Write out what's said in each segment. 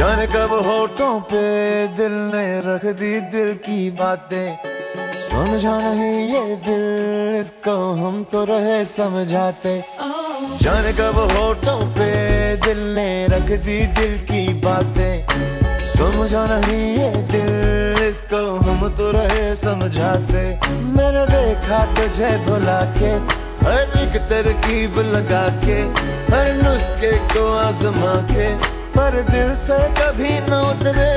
जाने कब होठों पे दिल ने रख दी दिल की बातें, समझा नहीं ये दिल, इसको हम तो रहे समझाते। जाने कब होठों पे दिल ने रख दी दिल की बातें, समझा नहीं ये दिल, इसको हम तो रहे समझाते। मैंने देखा तुझे भुला के, हर एक तरकीब लगा के, हर नुस्खे को आजमा के, पर दिल से कभी न उतरे।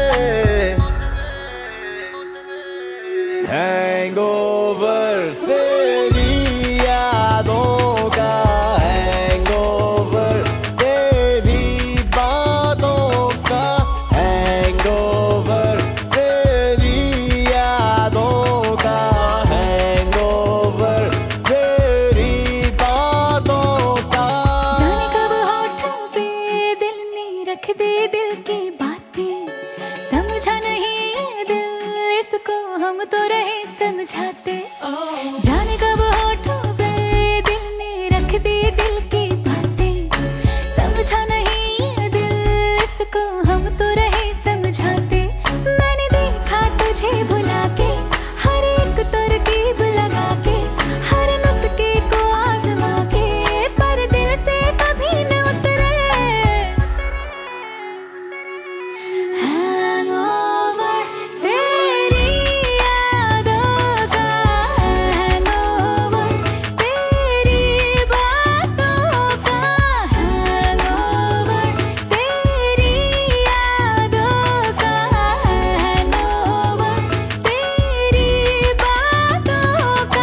हैंगओवर तेरी यादों का, हैंगओवर तेरी बातों का, हैंगओवर तेरी यादों का, हैंगओवर तेरी बातों का। जाने कब होठों पे दिल ने रख दी दिल की बातें, समझा नहीं ये दिल, इसको हम तो रहे समझाते। जाने कब होठों पे दिल ने रख दी दिल की बातें, समझा नहीं ये दिल, इसको हम तो रहे समझाते। मैंने देखा तुझे भुला के, हर एक तरकीब लगा के, हर नुस्खे को आजमा के, पर दिल से कभी न उतरे। हैंगओवर तेरी यादों का, हैंगओवर तेरी बातों का, हैंगओवर तेरी यादों का, हैंगओवर तेरी बातों का।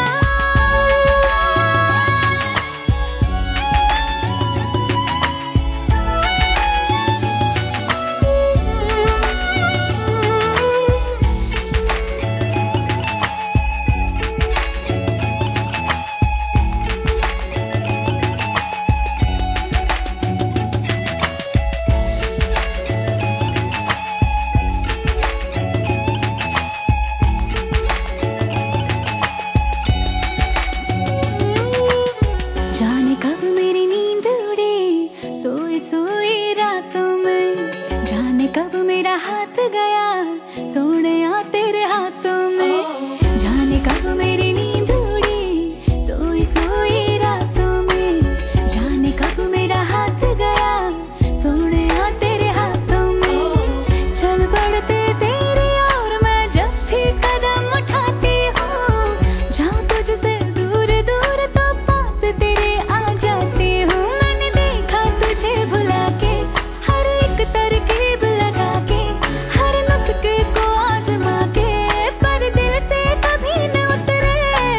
जाने कब मेरी नींद उड़ी सोई सोई रातों में, जाने कब मेरा हाथ गया सोने तेरे हाथों में। जाने कब मेरी नींद उड़ी सोई सोई रातों में, जाने कब मेरा हाथ गया सोने तेरे हाथों में। चल पड़ते तेरी ओर मैं जब भी कदम उठाती हूँ, जाऊँ तुझसे दूर दूर तो पास तेरे आ जाती हूँ। मैंने देखा तुझे भुला के, हर एक तरकीब लगा के, हर नुस्खे को आजमा के, पर दिल से कभी न उतरे।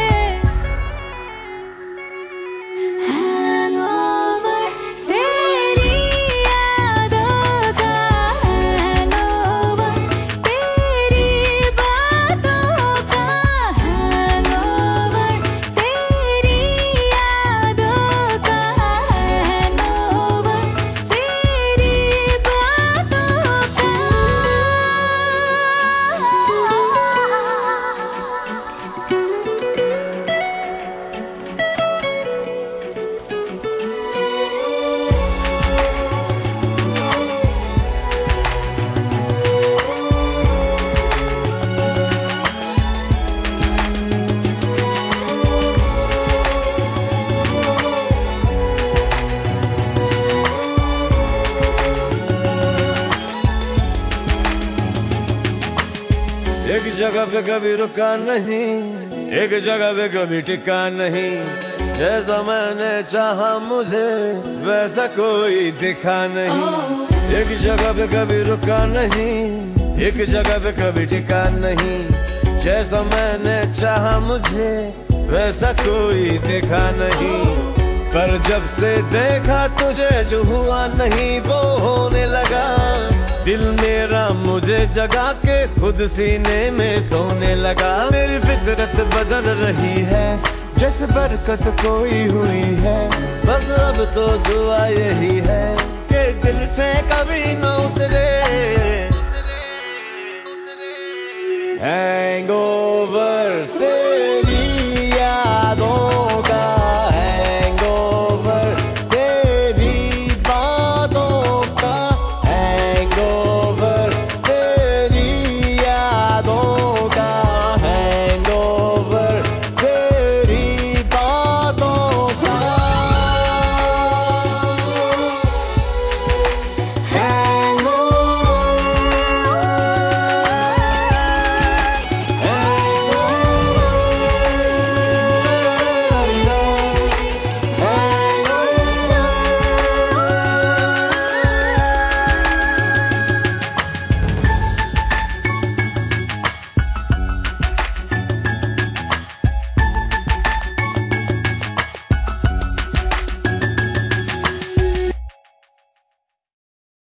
हैंगओवर तेरी यादों का, हैंगओवर तेरी बातों का, हैंगओवर तेरी यादों का, हैंगओवर तेरी बातों का। एक जगह पे कभी रुका नहीं, एक जगह पे कभी टिका नहीं, जैसा मैंने चाहा मुझे वैसा कोई दिखा नहीं। एक जगह पे कभी रुका नहीं, एक जगह पे कभी टिका नहीं, जैसा मैंने चाहा मुझे वैसा कोई दिखा नहीं। पर जब से देखा तुझे जो हुआ नहीं वो होने लगा, दिल मेरा मुझे जगा के खुद सीने में सोने लगा। मेरी फितरत बदल रही है जैसे बरकत कोई हुई है, बस अब तो दुआ यही है